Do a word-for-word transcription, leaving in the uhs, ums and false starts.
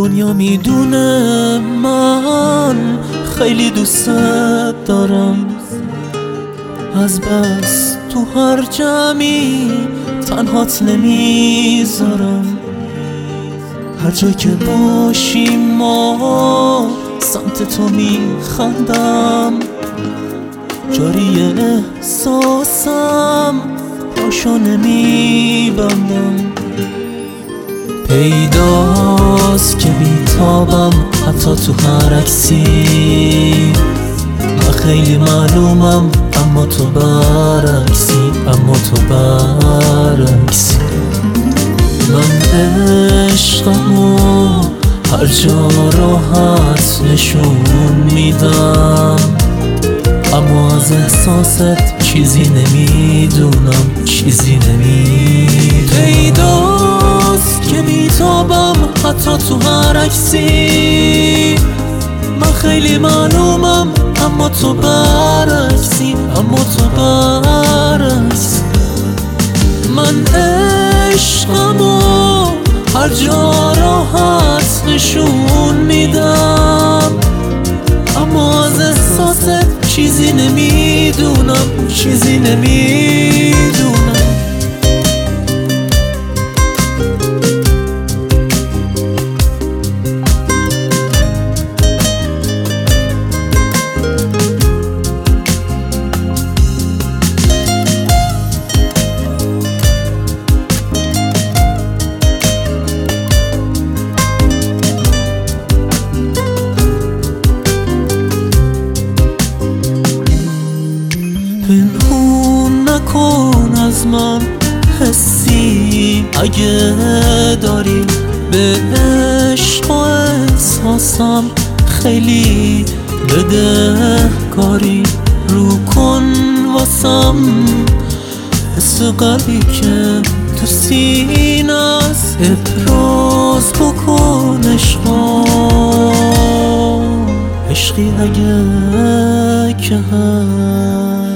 دنیا میدونه من خیلی دوست دارم، از بس تو هر جمعی تنهات نمیذارم. هر جا که باشیم ما سمت تو میخندم، جاری احساسم پاشو نمیبندم. پیداست که بیتابم حتی تو هر عکسی، من خیلی معلومم اما تو برعکسی، اما تو برعکسی. من عشقمو هر جا راحت نشون میدم، اما از احساست چیزی نمیدونم، چیزی نمیدونم. پیداست که بیتابم حتی تو هر عکسی، من خیلی معلومم اما تو برعکسی، اما تو برعکسی. من عشقمو هر جا راحت نشون میدم، اما از احساست چیزی نمیدونم، چیزی نمیدونم. پنهون نکن از من حسی اگه داری، به عشق و احساسم خیلی بدهکاری. رو کن واسم حس قلبی که تو سینه است، ابراز بکن عشقا، عشقی اگه که هست.